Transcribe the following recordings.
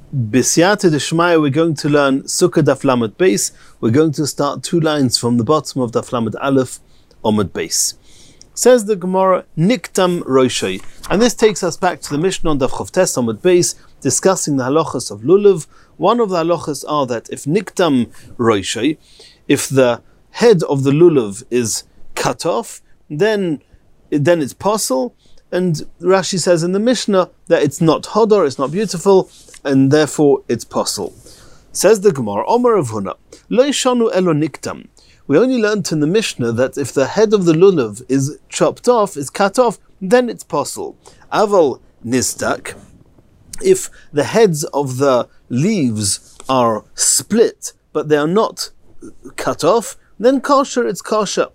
B'siyata d'shmaya, we're going to learn Sukkah Daf Lamed Beis. We're going to start 2 lines from the bottom of Daf Lamed Aleph, Omid Beis. Says the Gemara, Niktam Roshei. And this takes us back to the Mishnah on Daf Chavtes Omid Beis, discussing the halachas of Lulav. One of the halachas are that if Niktam Roshei, if the head of the Lulav is cut off, then it's possible. And Rashi says in the Mishnah that it's not hodor, it's not beautiful, and therefore it's possible. Says the Gemara, Omer of Huna, Lo yishanu elo niktam. We only learned in the Mishnah that if the head of the lulav is chopped off, is cut off, then it's possible. Aval nistak, if the heads of the leaves are split, but they are not cut off, then kosher, it's kosher.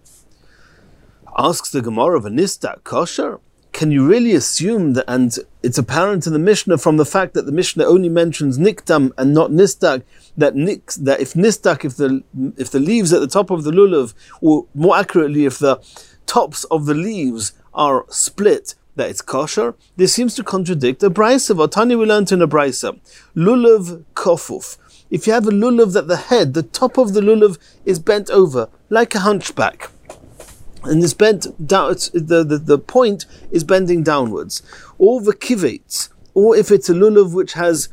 Asks the Gemara of a nistak kosher? Can you really assume that, and it's apparent in the Mishnah from the fact that the Mishnah only mentions niktam and not nistak, that if nistak, if the leaves at the top of the lulav, or more accurately, if the tops of the leaves are split, that it's kosher? This seems to contradict a brisa. Vatani, we learned in a brisa, lulav kofuf. If you have a lulav that the head, the top of the lulav is bent over like a hunchback, and it's bent down, the point is bending downwards. Or the kivates, or if it's a lulav which has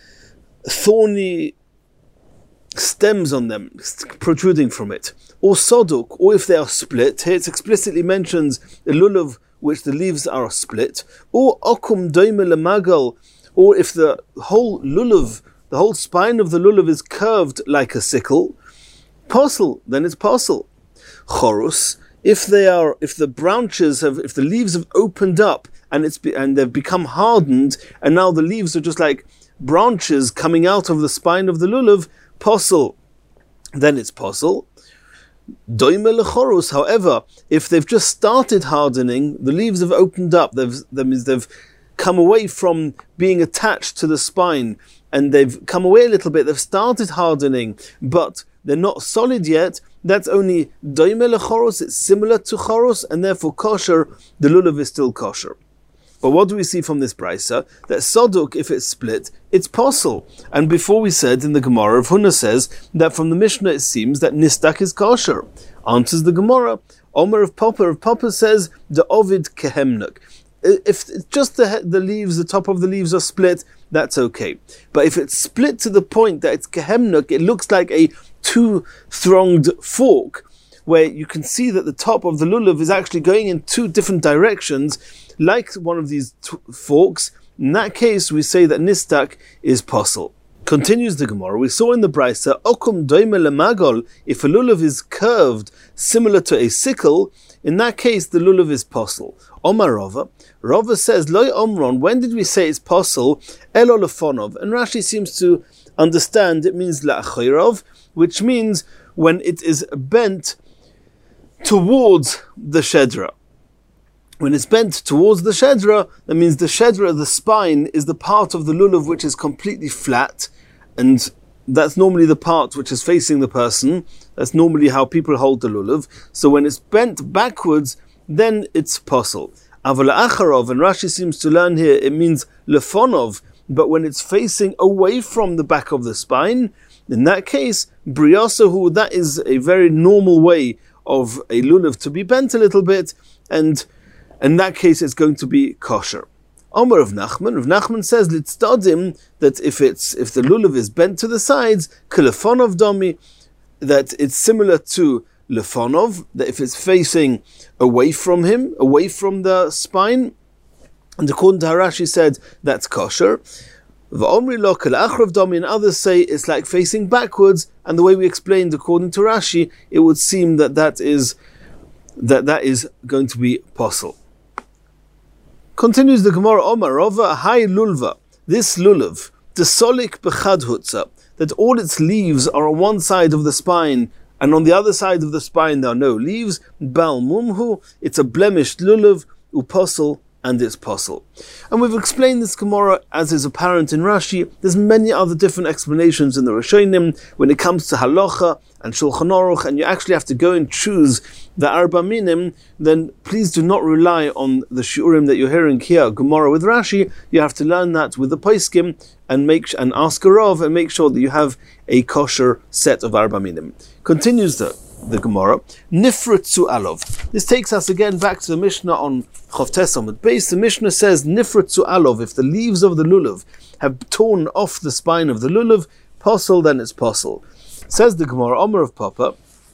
thorny stems on them protruding from it. Or soduk, or if they are split. Here it explicitly mentions a lulav which the leaves are split. Or okum doime lemagal, or if the whole lulav, the whole spine of the lulav is curved like a sickle. Posel, then it's posel. Chorus, if the branches if the leaves have opened up and they've become hardened, and now the leaves are just like branches coming out of the spine of the lulav, posel, then it's posel. Doime lechorus, however, if they've just started hardening, the leaves have opened up, they've come away from being attached to the spine, and they've come away a little bit, they've started hardening, but they're not solid yet, that's only doime lechoros, it's similar to choros, and therefore kosher, the lulav is still kosher. But what do we see from this brisa? That soduk, if it's split, it's posel. And before we said in the Gemara, Rav Huna says that from the Mishnah it seems that nistak is kosher. Answers the Gemara, Omer of Papa says, the ovid kehemnuk. If it's just the leaves, the top of the leaves are split, that's okay. But if it's split to the point that it's kehemnuk, it looks like a 2-thronged fork, where you can see that the top of the lulav is actually going in 2 different directions, like one of these forks. In that case, we say that nistak is posel. Continues the Gemara, we saw in the brisa, okum doime lemagol, if a lulav is curved, similar to a sickle, in that case, the lulav is posel. Omar Rava says, Loi Omron, when did we say it's posel? Elo lefonov. And Rashi seems to understand it means la'achirov, which means when it is bent towards the shedra. When it's bent towards the shedra, that means the shedra, the spine, is the part of the lulav which is completely flat, and that's normally the part which is facing the person. That's normally how people hold the lulav. So when it's bent backwards, then it's posel. Aval acharov, and Rashi seems to learn here, it means lefonov, but when it's facing away from the back of the spine, in that case, briyasahu, that is a very normal way of a lulav to be bent a little bit, and in that case it's going to be kosher. Omer of Nachman says, litzdadim, that if the lulav is bent to the sides, kelefonov domi, that it's similar to lefonov, that if it's facing away from him, away from the spine, and according to Harashi said, that's kosher. V'omri lo k'la'achrav domi, and others say it's like facing backwards, and the way we explained according to Rashi, it would seem that is going to be posel. Continues the Gemara, Omar Rava, hai lulva, this lulav, the solik b'chad hutza, that all its leaves are on one side of the spine, and on the other side of the spine there are no leaves, bal mumhu, it's a blemished lulav, uposel, and it's possible. And we've explained this Gemara as is apparent in Rashi. There's many other different explanations in the Rishonim when it comes to halacha and Shulchan Aruch, and you actually have to go and choose the Arba Minim. Then please do not rely on the shiurim that you're hearing here, Gemara with Rashi. You have to learn that with the Poskim and ask a Rav and make sure that you have a kosher set of Arba Minim. Continues the Gemara, Nifritzu Alov. This takes us again back to the Mishnah on Chavtes Amud Beis. The Mishnah says, Nifritzu Alov, if the leaves of the lulav have torn off the spine of the lulav, posel, then it's posel. Says the Gemara, Omer of Papa,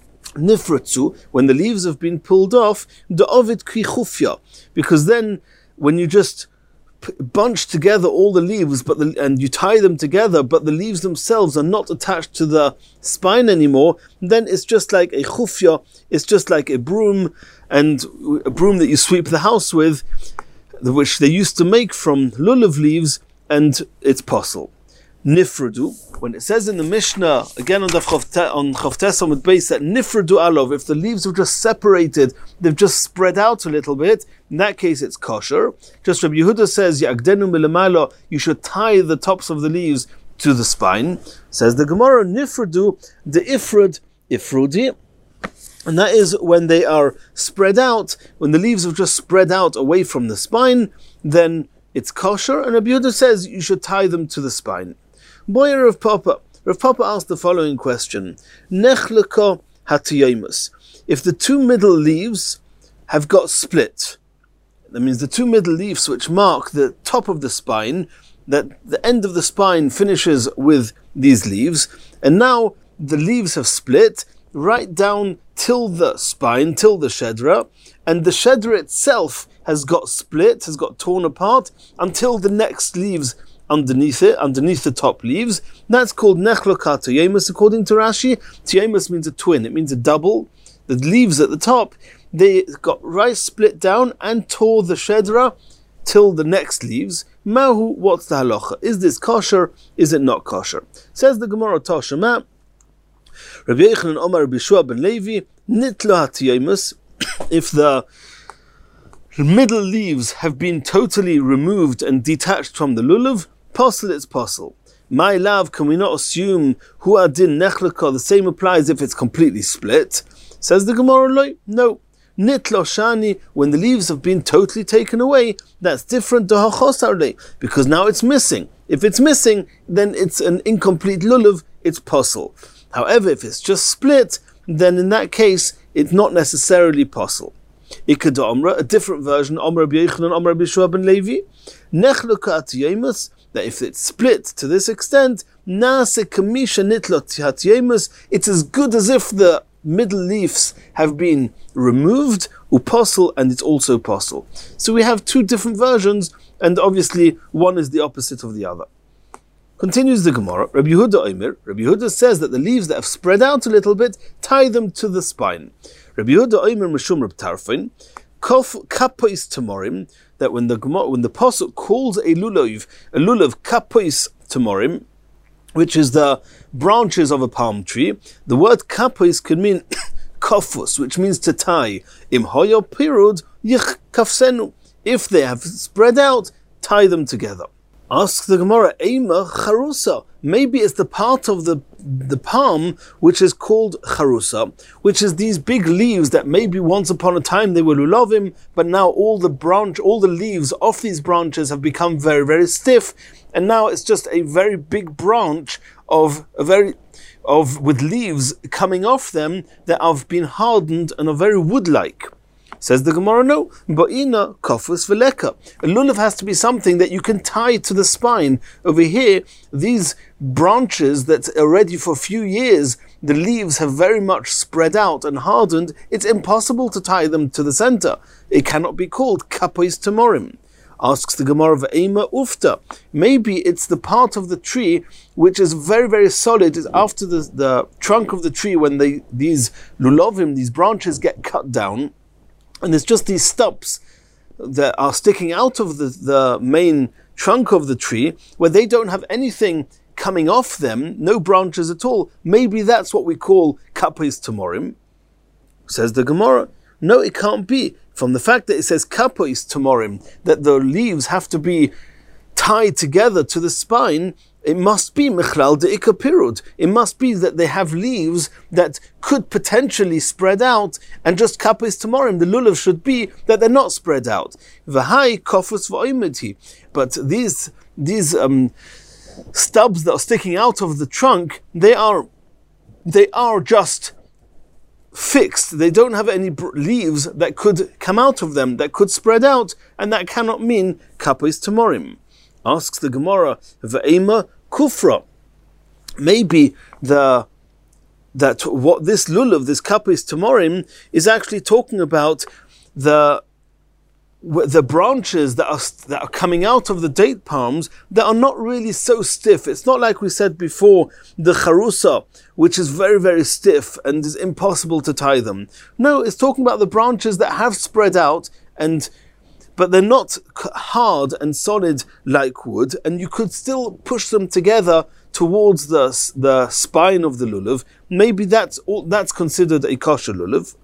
Nifritzu, when the leaves have been pulled off, Da'ovid ki chufya, because then when you just bunch together all the leaves, and you tie them together, but the leaves themselves are not attached to the spine anymore, then it's just like a chufya, it's just like a broom, and a broom that you sweep the house with, which they used to make from lulav leaves, and it's posel. Nifradu, when it says in the Mishnah, again on Chavtes Amud Beis, that Nifradu Alov, if the leaves have just separated, they've just spread out a little bit, in that case it's kosher. Just Rabbi Yehuda says, Yagdenu milamalo, you should tie the tops of the leaves to the spine. Says the Gemara, Nifradu, the ifrudi, and that is when they are spread out, when the leaves have just spread out away from the spine, then it's kosher, and Rabbi Yehuda says you should tie them to the spine. Boyer Rav Papa asked the following question: Nechleka hatiyemus. If the two middle leaves have got split, that means the two middle leaves which mark the top of the spine, that the end of the spine finishes with these leaves, and now the leaves have split right down till the spine, till the shedra, and the shedra itself has got split, has got torn apart, until the next leaves underneath it, underneath the top leaves. That's called Nechleka Tiyemus, according to Rashi. Tiyemus means a twin, it means a double. The leaves at the top, they got right split down and tore the shedra till the next leaves. Mahu, what's the halacha? Is this kosher? Is it not kosher? Says the Gemara Toshema, Rabbi Yochanan Omar Rabbi Yeshua ben Levi, Nitla Tiyemus, if the middle leaves have been totally removed and detached from the lulav, posel, it's posel. My love, can we not assume hu adin nechleka, the same applies if it's completely split? Says the Gemara, no. Nitlo shani, when the leaves have been totally taken away, that's different to hachosarle, because now it's missing. If it's missing, then it's an incomplete lulav, it's posel. However, if it's just split, then in that case, it's not necessarily posel. Ikada Omra, a different version, Omra Rabbi Yochanan, Omra Rabbi Yeshua ben Levi, Nechleka Atiyemus, that if it's split to this extent, Nase Kamisha Nitlot Atiyemus, it's as good as if the middle leaves have been removed, uposel, and it's also posel. So we have two different versions, and obviously one is the opposite of the other. Continues the Gemara, Rabbi Yehuda Omer, Rabbi Yehuda says that the leaves that have spread out a little bit, tie them to the spine. Rabbi Yehuda Omer Meshum Reb Tarfon, kapois tamorim, that when the pasuk calls a lulav kapois tamorim, which is the branches of a palm tree, the word kapois can mean kafus, which means to tie. Im hoyo pirud yich kafsenu. If they have spread out, tie them together. Ask the Gemara, Eima charusa. Maybe it's the part of the palm which is called charusa, which is these big leaves that maybe once upon a time they were lulavim, but now all the leaves off these branches have become very, very stiff, and now it's just a very big branch with leaves coming off them that have been hardened and are very wood-like. Says the Gemara, no. Ba'ina kafus veleka. A lulav has to be something that you can tie to the spine. Over here, these branches that are ready for a few years, the leaves have very much spread out and hardened. It's impossible to tie them to the center. It cannot be called kapois tamorim. Asks the Gemara, Ve'ema ufta. Maybe it's the part of the tree which is very, very solid. It's after the trunk of the tree when these lulavim, these branches get cut down, and there's just these stumps that are sticking out of the main trunk of the tree, where they don't have anything coming off them, no branches at all. Maybe that's what we call kapois tamorim. Says the Gemara, no, it can't be. from the fact that it says kapois tomorim, that the leaves have to be tied together to the spine, it must be michlal de ikapirud. It must be that they have leaves that could potentially spread out, and just kapois tomorim, the lulav should be that they're not spread out. V'hai kofus v'oimeti. But these stubs that are sticking out of the trunk, they are just fixed. They don't have any leaves that could come out of them, that could spread out, and that cannot mean kapois tomorim. Asks the Gemara, Ve'ema kufra. Maybe what this lulav, this kapois tomorim, is actually talking about the branches that are coming out of the date palms that are not really so stiff. It's not like we said before, the charusa, which is very, very stiff and is impossible to tie them. No, it's talking about the branches that have spread out, but they're not hard and solid like wood, and you could still push them together towards the spine of the lulav.Maybe that's considered a kosher lulav.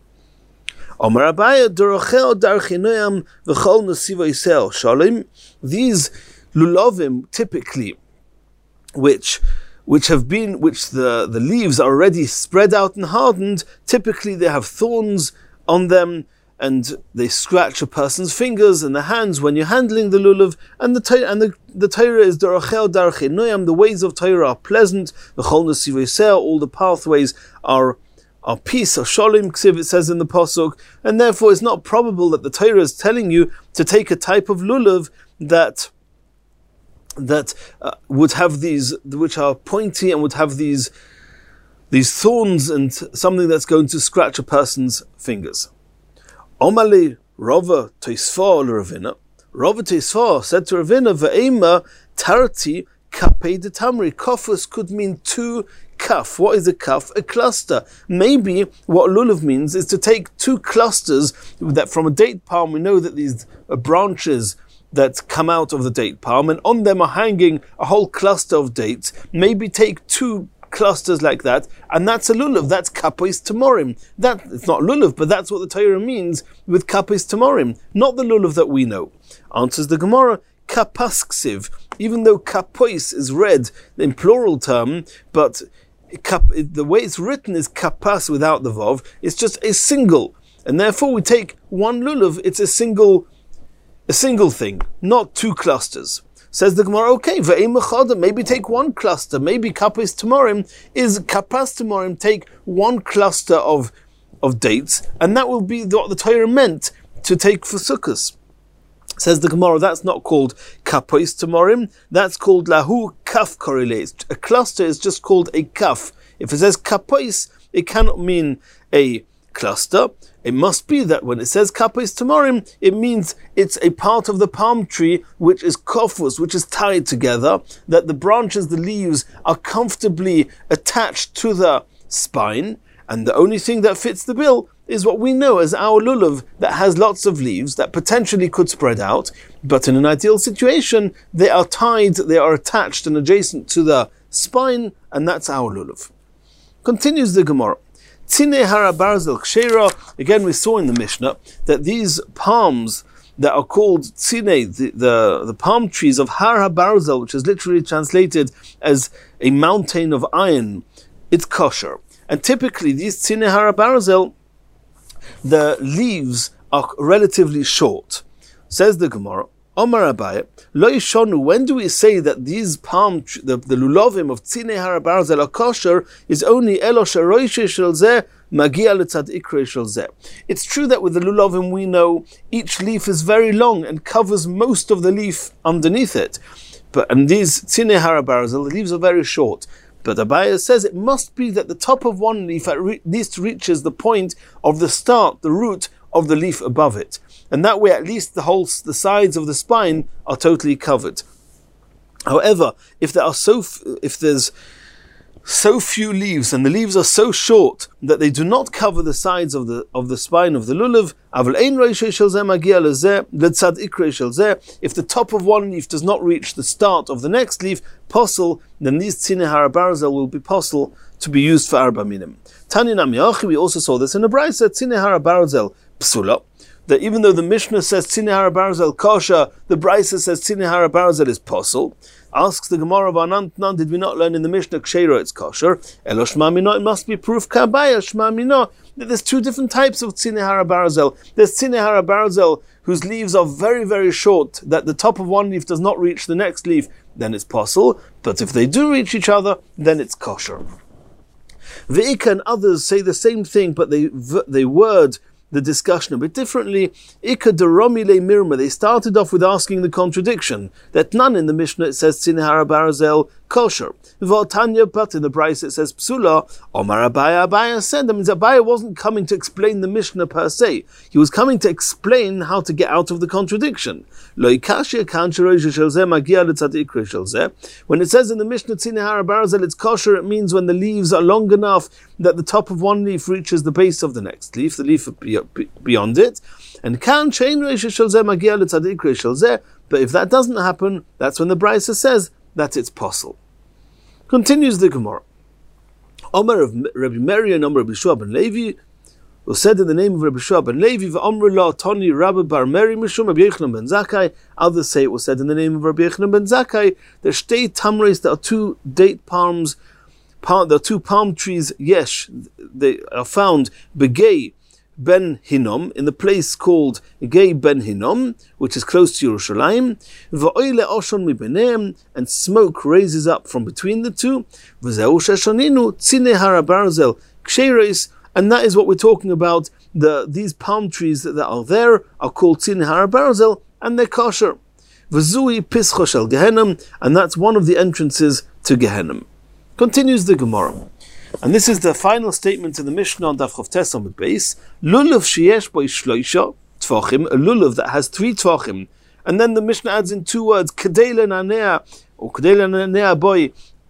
These lulavim typically, which the leaves are already spread out and hardened, typically they have thorns on them, and they scratch a person's fingers and the hands when you're handling the lulav. And the Torah is Dorachel Darchei Noam. The ways of Torah are pleasant. All the pathways are peace, or shalom, it says in the pasuk, and therefore it's not probable that the Torah is telling you to take a type of lulav that would have these, which are pointy and would have these thorns and something that's going to scratch a person's fingers. Omali Rava Tosfa Ravina. Rava Tosfa said to Ravina, Ve'ema tarti kapei de tamri. Kafus could mean two kaf. What is a kaf? A cluster. Maybe what lulav means is to take two clusters that from a date palm, we know that these are branches that come out of the date palm, and on them are hanging a whole cluster of dates. Maybe take two clusters like that, and that's a lulav. That's kapois tomorim. It's not lulav, but that's what the Torah means with kapois tomorim, not the lulav that we know. Answers the Gemara, kapasksiv. Even though kapois is read in plural term, but the way it's written is kapas without the vav. It's just a single, and therefore we take one lulav. It's a single thing, not two clusters. Says the Gemara, okay, maybe take one cluster. Maybe kapas tomorim is kapas tomorim, take one cluster of dates, and that will be what the Torah meant to take for sukkahs. Says the Gemara, that's not called kapas tomorim, that's called lahu kaf correlates. A cluster is just called a kaf. If it says kapas, it cannot mean a cluster. It must be that when it says kapas tomorim, it means it's a part of the palm tree which is kofus, which is tied together, that the branches, the leaves, are comfortably attached to the spine, and the only thing that fits the bill is what we know as our lulav, that has lots of leaves that potentially could spread out, but in an ideal situation, they are tied, they are attached and adjacent to the spine, and that's our lulav. Continues the Gemara. Tzine hara barzel kshera. Again, we saw in the Mishnah that these palms that are called tzine, the palm trees of Har HaBarzel, which is literally translated as a mountain of iron, it's kosher. And typically, these tzine Har HaBarzel, the leaves are relatively short. Says the Gemara, Omar Abaye, Lo Yishonu, when do we say that these the lulavim of tzine Har HaBarzel are kosher, is only elo sheroishe shel zeh magia letzad ikre shel zeh. It's true that with the lulavim we know each leaf is very long and covers most of the leaf underneath it. And these tzine Har HaBarzel, the leaves are very short. But Abaye says it must be that the top of one leaf at least reaches the point of the start, the root of the leaf above it. And that way at least the sides of the spine are totally covered. However, if there's so few leaves and the leaves are so short that they do not cover the sides of the spine of the lulav, if the top of one leaf does not reach the start of the next leaf, posel, then these tzine Har HaBarzel will be posel to be used for arba minim. Tani Nami Achi, we also saw this in a brayso, tzine Har HaBarzel psula. that even though the Mishnah says Tzine Hara Barzel kosher, the Brisa says Tzine Hara Barzel is possible. Asks the Gemara of Anantnan, did we not learn in the Mishnah Ksheira it's kosher? Elo Shma Mino, it must be proof Kabaya Shma Mino. There's two different types of Tzine Hara Barzel. There's Tzine Hara Barzel whose leaves are very, very short, that the top of one leaf does not reach the next leaf, then it's possible. But if they do reach each other, then it's kosher. Ve'ika and others say the same thing, but they word the discussion a bit differently. Ika deromile mirma. They started off with asking the contradiction that none in the Mishnah it says Tzine Hara Barzel kosher. V'otanya, but in the Brisa it says psula. Omar Abaya, Abaya said. That means Abaya wasn't coming to explain the Mishnah per se. He was coming to explain how to get out of the contradiction. When it says in the Mishnah Tzine Hara Barzel it's kosher, it means when the leaves are long enough that the top of one leaf reaches the base of the next leaf, the leaf beyond it. And but if that doesn't happen, that's when the Brisa says that it's possible. Continues the Gemara. Omer of Rabbi Meir and Omer of Yeshua ben Levi was said in the name of Rabbi Yeshua ben Levi, v'Omer la Toni Rabbi bar Meri mishum Rabbi Yochanan ben Zakkai. Others say it was said in the name of Rabbi Yochanan ben Zakkai. There's shtei tamres, there are two date palms, there are two palm trees, yesh, they are found, begay Ben Hinnom, in the place called Gei Ben Hinnom, which is close to Yerushalayim. V'oile oshon mibeneim, and smoke raises up from between the two. V'zeu sheshoninu Tzine Hara Barzel ksheres, and that is what we're talking about. These palm trees that are there are called Tzine Hara Barzel, and they're kosher. V'zui pischo shel Gehenim, and that's one of the entrances to Gehenim. Continues the Gemara. And this is the final statement in the Mishnah on Daf Chof Tes Amud Beis. Lulav sheyesh bo shloisha tvachim, a lulav that has 3 tvachim. And then the Mishnah adds in 2 words, kedei lenanea, or kedei lenanea boy,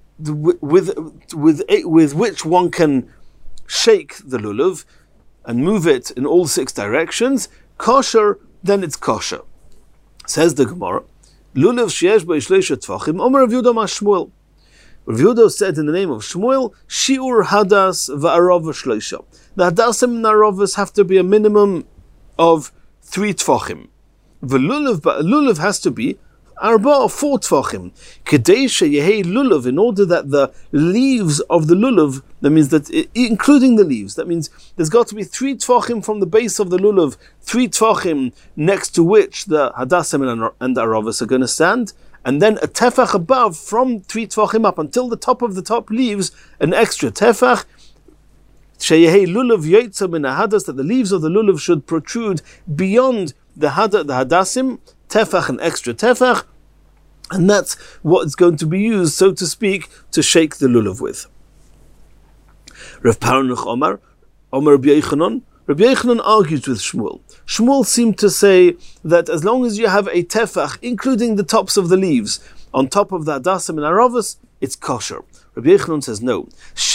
with which one can shake the lulav and move it in all 6 directions. Kosher, then it's kosher. Says the Gemara, Lulav sheyesh bo shloisha tvachim, Omer Rav Yehuda ma Shmuel. Rav Yehuda said in the name of Shmuel, Shiur Hadas va'arova shloisha. The Hadasim and Arovas have to be a minimum of 3 tvachim. V'lulav, but a lulav has to be arba, or 4 tvachim. Kedei sheyehei lulav, in order that the leaves of the lulav, that means that including the leaves, that means there's got to be 3 tvachim from the base of the lulav, 3 tvachim next to which the Hadasim and the Arovas are going to stand. And then a tefach above, from 3 tvachim up until the top of the top leaves, an extra tefach. Sheyehei lulav yotza min hadas, that the leaves of the lulav should protrude beyond the hadasim, tefach, an extra tefach, and that's what is going to be used, so to speak, to shake the lulav with. Rav Paruch Omar Rabbi Yochanan. Rabbi Yochanan argues with Shmuel. Shmuel seemed to say that as long as you have a tefach, including the tops of the leaves, on top of the hadasim and arovas, it's kosher. Rabbi Yochanan says no.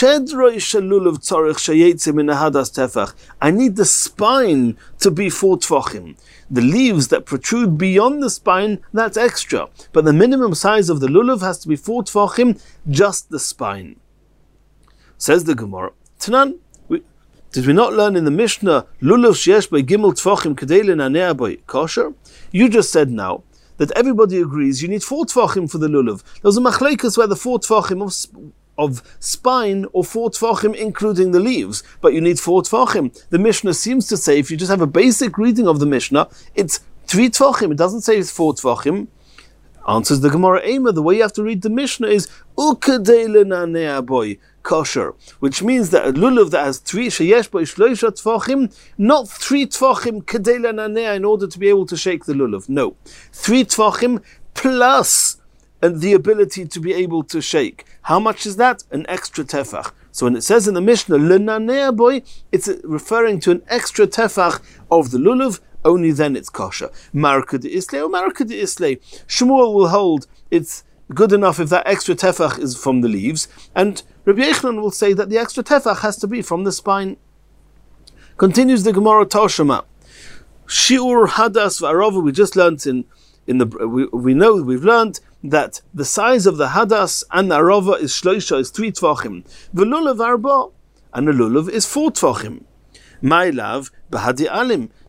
I need the spine to be 4 tvachim. The leaves that protrude beyond the spine, that's extra. But the minimum size of the lulav has to be 4 tvachim, just the spine. Says the Gemara, Tanan, did we not learn in the Mishnah, Lulav sheyesh by gimel tvachim kedei lenanea by kosher? You just said now that everybody agrees you need 4 tvachim for the lulav. There's a machlekes where the 4 tvachim of spine or 4 tvachim including the leaves, but you need 4 tvachim. The Mishnah seems to say if you just have a basic reading of the Mishnah, it's 3 tvachim. It doesn't say it's 4 tvachim. Answers the Gemara Eimer, the way you have to read the Mishnah is ukedei lenanea boy kosher, which means that a lulav that has 3 sheyesh bo shloisha tvachim, not 3 tvachim kedei lenanea in order to be able to shake the lulav. No, 3 tvachim plus the ability to be able to shake. How much is that? An extra tefach. So when it says in the Mishnah lenanea boy, it's referring to an extra tefach of the lulav. Only then it's kosher. Marka de Islay or Marka de Islay. Shmuel will hold it's good enough if that extra tefach is from the leaves, and Rabbi Yochanan will say that the extra tefach has to be from the spine. Continues the Gemara Toshama. Shiur Hadas v'Arova. We just learned we've learned that the size of the Hadas and the Arova is shloisha, is 3 tvachim. The lulav arba, and the lulav is 4 tvachim. My love, Bahadi Alim.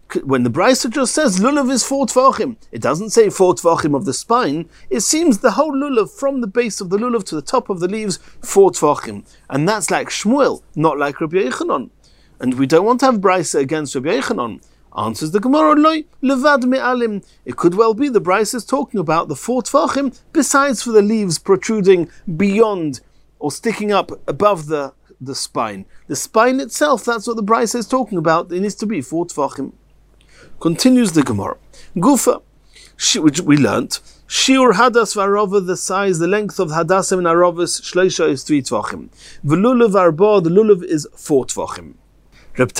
when the Brisa just says lulav is 4 tvachim, it doesn't say 4 tvachim of the spine. It seems the whole lulav from the base of the lulav to the top of the leaves 4 tvachim, and that's like Shmuel, not like Rabbi Yochanan. And we don't want to have Brisa against Rabbi Yochanan. Answers the Gemara, loy levad me'alim. It could well be the Brisa is talking about the 4 tvachim, besides for the leaves protruding beyond or sticking up above the spine. The spine itself, that's what the Brisa is talking about. It needs to be 4 tvachim. Continues the Gemara. Gufa, which we learnt, Shiur hadas v'arova, the size, the length of hadasim and arovas, shleisha is 3 tvachim. V'lulav arba, the lulav is 4 tvachim. Reb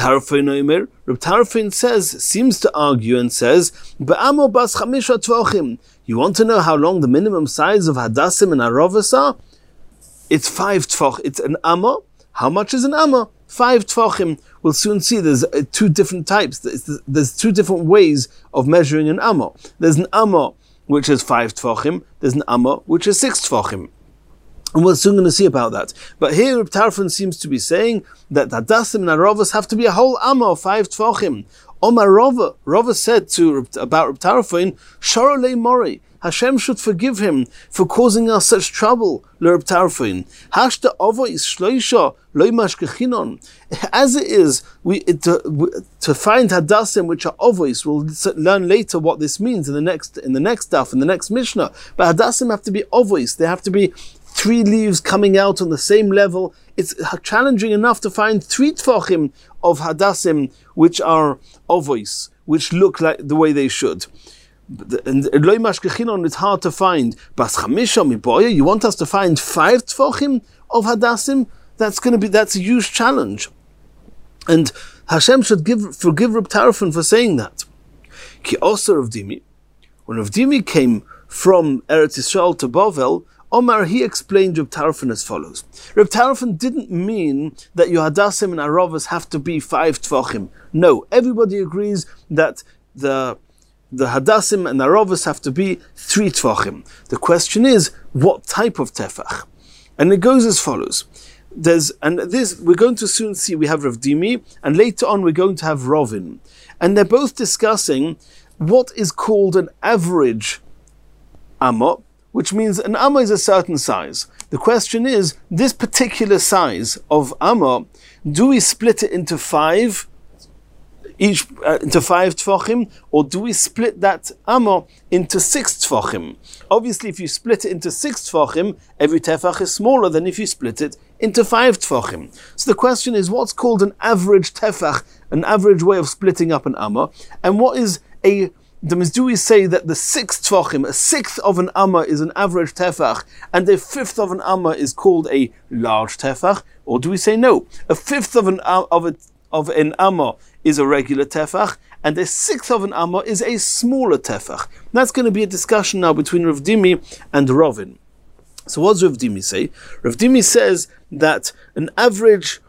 Tarfon seems to argue and says, Be'amo bas chamisha tvachim. You want to know how long the minimum size of hadasim and arovas are? It's 5 tvach. It's an amma. How much is an amma? 5 tvachim. We'll soon see there's 2 different types. There's 2 different ways of measuring an amma. There's an amma which is 5 tvachim. There's an amma which is 6 tvachim. And we're soon going to see about that. But here Reb Tarfon seems to be saying that hadasim and arovas have to be a whole amma of 5 tvachim. Omar Rava said about Reb Tarfon, Sharolei Mori, Hashem should forgive him for causing us such trouble, Reb Tarfon. Hashta ovo is shloisha, loy mashkechinon. As it is, to find hadasim which are ovois, we'll learn later what this means in the next daf, in the next Mishnah. But hadasim have to be ovois. They have to be 3 leaves coming out on the same level. It's challenging enough to find 3 tvachim of hadasim which are ovois, which look like the way they should. And loy mashkechinon, it's hard to find. Bas chamisha miboya, you want us to find 5 tvachim of hadasim? That's a huge challenge. And Hashem should forgive Reb Tarfon for saying that. Ki also Rav Dimi, when Rav Dimi came from Eretz Yisrael to Bavel, Omar, he explained Reb Tarfon as follows. Reb Tarfon didn't mean that your hadasim and arovas have to be 5 tvachim. No, everybody agrees that the hadasim and arovas have to be 3 tvachim. The question is, what type of tefach? And it goes as follows. We're going to soon see, we have Rav Dimi, and later on we're going to have Rovin. And they're both discussing what is called an average amma, which means an amma is a certain size. The question is, this particular size of amma, do we split it into 5 tvachim, or do we split that amma into 6 tvachim? Obviously, if you split it into 6 tvachim, every tefach is smaller than if you split it into 5 tvachim. So the question is, what's called an average tefach, an average way of splitting up an amma, and what is do we say that the 6 tvachim, a 1/6 of an amma is an average tefach, and a 1/5 of an amma is called a large tefach? Or do we say no, a 1/5 of an amma is a regular tefach, and a 1/6 of an amma is a smaller tefach? That's going to be a discussion now between Rav Dimi and Rovin. So what does Rav Dimi say? Rav Dimi says that an average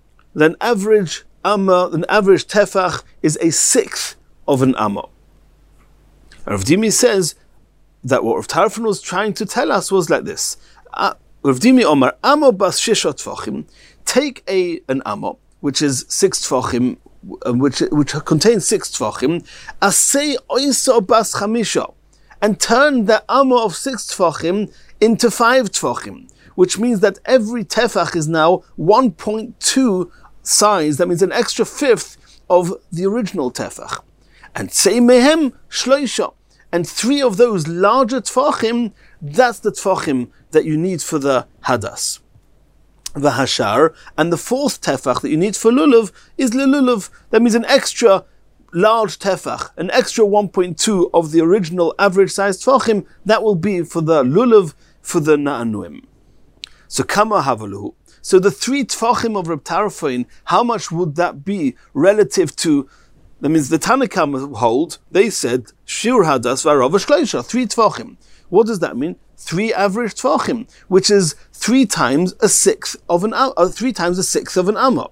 tefach is a 1/6 of an amma. Rav Dimi says that what Rav Tarfon was trying to tell us was like this. Rav Dimi Omar, Amma bas 6 tvachim, take an amma, which is 6 tvachim, which contains 6 tvachim, asay oiso bas chamisha, and turn the amma of 6 tvachim into 5 tvachim, which means that every tefach is now 1.2 size. That means an extra 1/5 of the original tefach. And say mehem shloisha, and 3 of those larger tfachim, that's the tfachim that you need for the hadas. The hashar, and the 4th tefach that you need for lulav is lelulav. That means an extra large tefach, an extra 1.2 of the original average size tfachim, that will be for the lulav, for the na'anuim. So kama havaluhu. So the 3 tfachim of Reb Tarfon, how much would that be relative to? That means the Tanakhama hold, they said, Shir hadas v'arova shleisha, 3 tvachim. What does that mean? 3 average tvachim, which is 3 times a 1/6 of an amma, 3 times a 1/6 of an amma.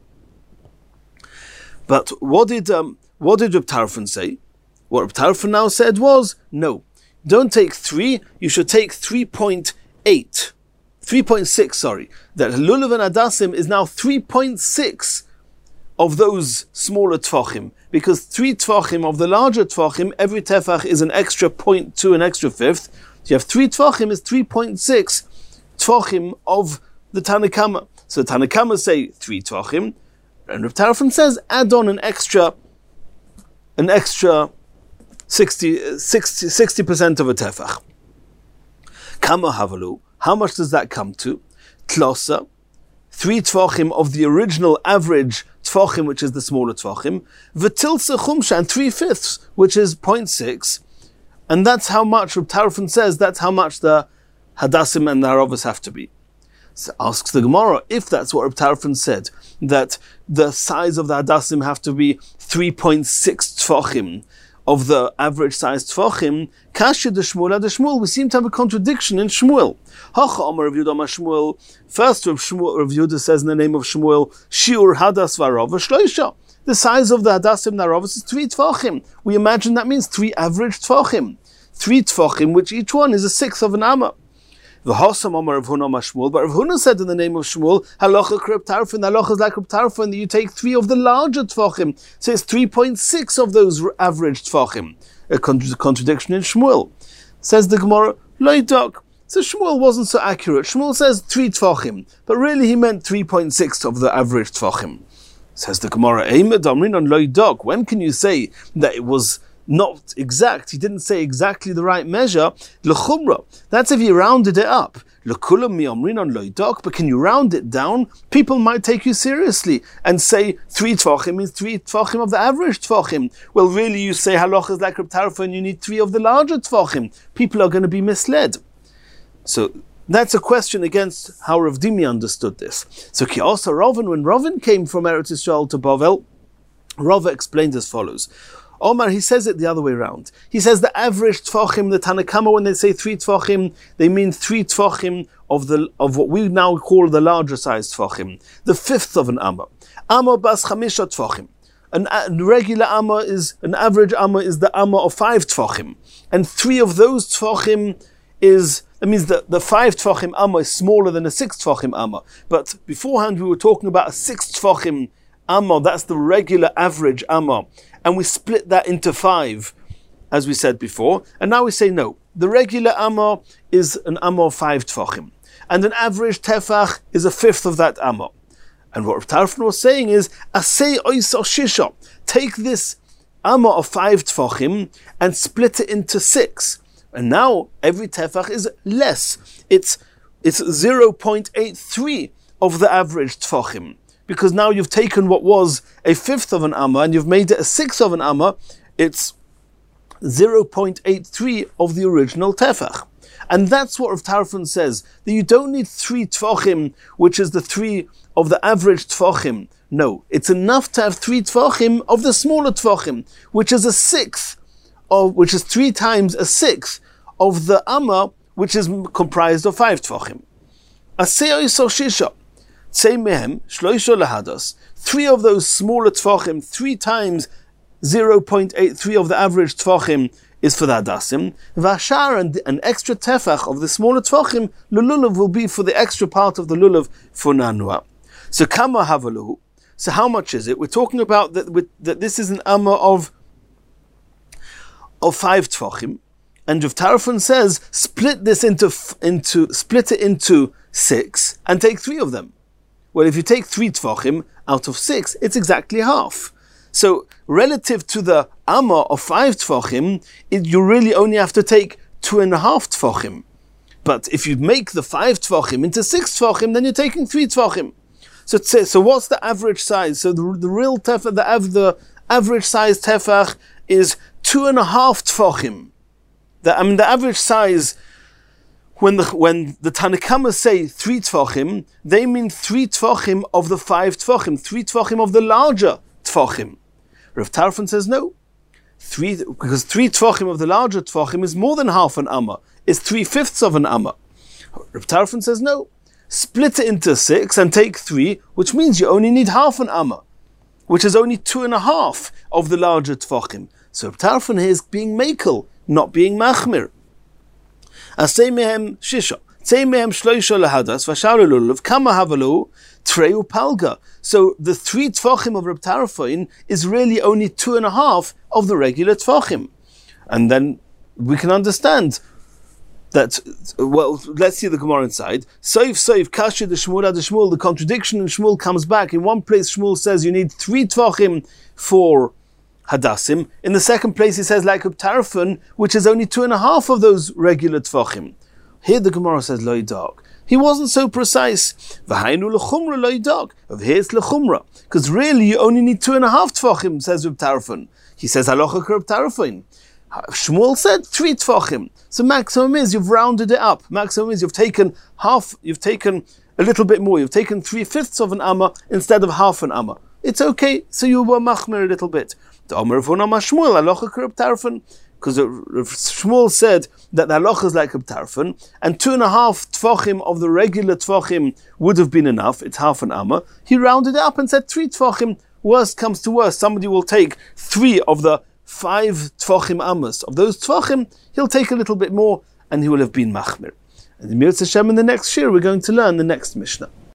But what did Reb Tarfon say? What Reb Tarfon now said was, no, don't take 3, you should take 3.8. 3.6, sorry. That lulav and hadasim is now 3.6 of those smaller tvachim. because 3 tvachim of the larger tvachim, every tefach is an extra 0.2, an extra fifth. So you have 3 tvachim is 3.6 tvachim of the Tanakama. So the Tanakama say 3 tvachim, and Rav Tarfon says add on an extra 60% of a tefach. Kama havalu, how much does that come to? Tlosa, 3 tvachim of the original average tvachim, which is the smaller tvachim, v'tilsa chumsha, and 3/5, which is 0.6, and that's how much Rav Tarfon says, that's how much the hadassim and the haravos have to be. So asks the Gemara, if that's what Rav Tarfon said, that the size of the hadassim have to be 3.6 tvachim of the average size tvachim, kasha de Shmuel ad Shmuel, we seem to have a contradiction in Shmuel. Hacha Amar Rav Yehuda Shmuel. First, Rav Yehuda says in the name of Shmuel, shiur hadas v'arav shloisha. The size of the hadassim and haravos is 3 tvachim. We imagine that means 3 average tvachim. 3 tvachim, which each one is a 1/6 of an amma. V'hasam Amar Rav Huna Shmuel, but Rav Huna said in the name of Shmuel, halacha Reb Tarfon, halacha is like Reb Tarfon, that you take 3 of the larger tvachim, so it's 3.6 of those average tvachim. A contradiction in Shmuel. Says the Gemara, loydok. So Shmuel wasn't so accurate. Shmuel says 3 tvachim, but really he meant 3.6 of the average tvachim. Says the Gemara, Eimed Amrin on loydok. When can you say that it was not exact? He didn't say exactly the right measure. L'chumra. That's if you rounded it up. L'kulam mi omrin on loydok. But can you round it down? People might take you seriously and say 3 tvachim means 3 tvachim of the average tvachim. Well, really, you say halacha is like Reb Tarfon, you need 3 of the larger tvachim. People are going to be misled. So that's a question against how Rav Dimi understood this. So ki also Ravin, when Ravin came from Eretz Yisrael to Bavel, Rava explained as follows. Omar, he says it the other way around. He says the average tvachim, the Tanakama, when they say 3 tvachim, they mean 3 tvachim of what we now call the larger size tvachim, the 1/5 of an amma. Amma bas chamisha tvachim. An regular amma is, an average amma is the amma of 5 tvachim, and 3 of those tvachim is, that means that the 5 tvachim amma is smaller than a 6 tvachim amma. But beforehand we were talking about a 6 tvachim amma, that's the regular average amma. And we split that into 5, as we said before. And now we say no. The regular amma is an amma of 5 tvachim. And an average tefach is a 1/5 of that amma. And what Rav Tarfon was saying is, Asay oisa shisha. Take this amma of 5 tvachim and split it into 6. And now every tefach is less. It's 0.83 of the average tvachim. Because now you've taken what was a 1/5 of an amma and you've made it a 1/6 of an amma. It's 0.83 of the original tefach. And that's what Rav Tarfon says, that you don't need 3 tvachim, which is the 3 of the average tvachim. No, it's enough to have 3 tvachim of the smaller tvachim, which is a 1/6 of, which is 3 times a 1/6 of the amma, which is comprised of 5 tvachim. Asei so shisha. Say mehem, shloisha lahados, 3 of those smaller tvachim, 3 times 0.83 of the average tvachim is for the hadassim. Vashar, and an extra tefach of the smaller tvachim, lulav will be for the extra part of the lulav for nanua. So kama havalu. So how much is it? We're talking about that this is an amma of 5 tvachim, and Rav Tarfon says split it into 6 and take 3 of them. Well, if you take 3 tvachim out of 6, it's exactly half. So, relative to the amma of 5 tvachim, you really only have to take 2.5 tvachim. But if you make the 5 tvachim into 6 tvachim, then you're taking 3 tvachim. So what's the average size? So the real tefach, the average size tefach is 2.5 tvachim. The average size. When the Tanakama say 3 tvachim, they mean 3 tvachim of the 5 tvachim, 3 tvachim of the larger tvachim. Rav Tarfon says no, because 3 tvachim of the larger tvachim is more than half an amma, is 3/5 of an amma. Rav Tarfon says no, split it into 6 and take 3, which means you only need half an amma, which is only 2.5 of the larger tvachim. So Rav Tarfon here is being makel, not being machmir. Asay mehem shisha. Tzei mehem shloisha lehadas v'shar lulav kama havalu treu palga. So the 3 tfachim of Reb Tarfon is really only 2.5 of the regular tfachim. And then we can understand that, well, let's see the Gemara inside. Soif, Kashi the Shmuel, the contradiction in Shmuel comes back. In one place, Shmuel says you need 3 tvachim for Hadassim. In the second place, he says like Reb Tarfon, which is only 2.5 of those regular tvachim. Here the Gemara says lo yidag. He wasn't so precise. V'hainu l'chumra lo yidag. Of here's l'chumra. Because really you only need 2.5 tvachim, says Reb Tarfon. He says halacha Reb Tarfon. Shmuel said 3 tvachim. So maximum is you've rounded it up. Maximum is you've taken half, you've taken a little bit more. You've taken 3/5 of an amma instead of half an amma. It's okay. So you were machmir a little bit. The Omer von Shmuel halacha Reb Tarfon. Because Shmuel said that the halacha is like Reb Tarfon, and 2.5 tvachim of the regular tvachim would have been enough. It's half an amma. He rounded it up and said 3 tvachim. Worst comes to worst, somebody will take 3 of the 5 tvachim amas. Of those tvachim, he'll take a little bit more, and he will have been machmir. And in the next shir, we're going to learn the next Mishnah.